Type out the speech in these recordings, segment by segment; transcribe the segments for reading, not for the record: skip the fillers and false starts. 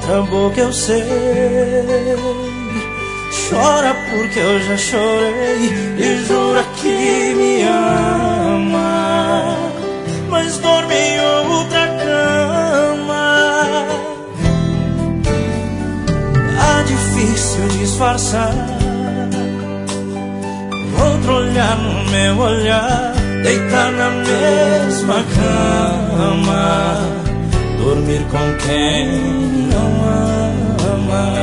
outra boca eu sei. Chora porque eu já chorei e jura que me ama, mas dorme em outra cama. Tá difícil disfarçar outro olhar no meu olhar, deitar na mesma cama, dormir com quem não ama.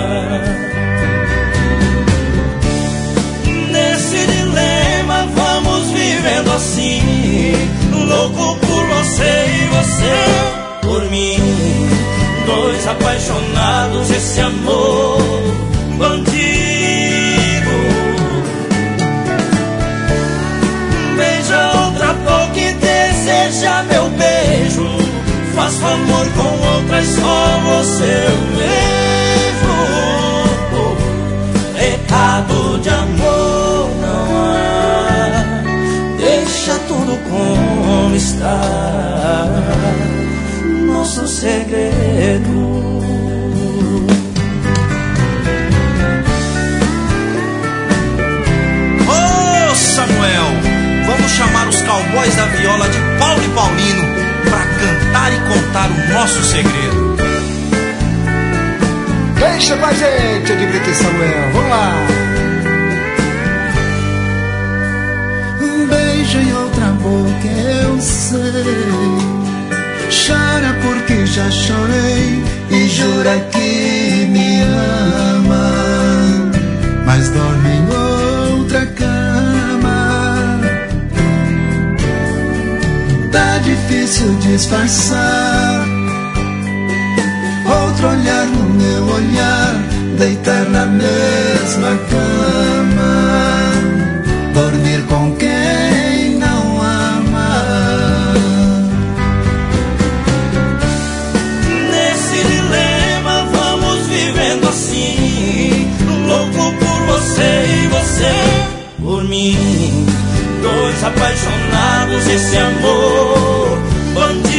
Nesse dilema vamos vivendo assim, louco por você e você por mim. Dois apaixonados, esse amor bandido. Beija outra boca e deseja meu beijo. Faço amor com outra e só você eu vejo. Pecado de amor não há. Deixa tudo como está, nosso segredo. Ô Samuel, vamos chamar os cowboys da viola de Paulo e Paulino pra cantar e contar o nosso segredo. Deixa com a gente, Edilberto e Samuel, vamos lá. Beija em outra boca eu sei, chora porque já chorei e jura que me ama, mas dorme em outra cama. Tá difícil disfarçar outro olhar no meu olhar, deitar na mesma cama, dormir com quem não ama. Nesse dilema vamos vivendo assim, louco por você e você por mim. Dois apaixonados, esse amor bandido.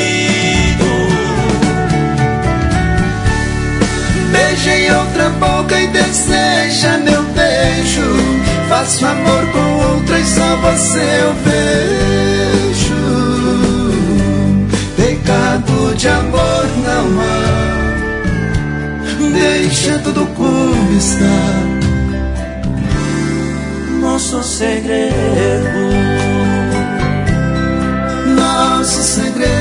Beija em outra boca e deseja meu beijo. Faço amor com outra e só você eu vejo. Pecado de amor não há. Deixa tudo como está, nosso segredo. nosso segredo.